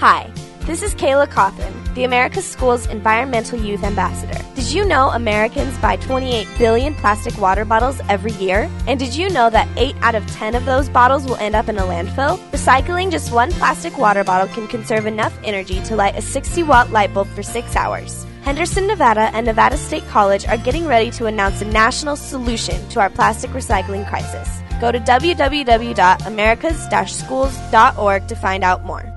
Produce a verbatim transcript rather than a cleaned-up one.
Hi, this is Kayla Cothran, the America's Schools Environmental Youth Ambassador. Did you know Americans buy twenty-eight billion plastic water bottles every year? And did you know that eight out of ten of those bottles will end up in a landfill? Recycling just one plastic water bottle can conserve enough energy to light a sixty watt light bulb for six hours. Henderson, Nevada and Nevada State College are getting ready to announce a national solution to our plastic recycling crisis. Go to w w w dot americas dash schools dot org to find out more.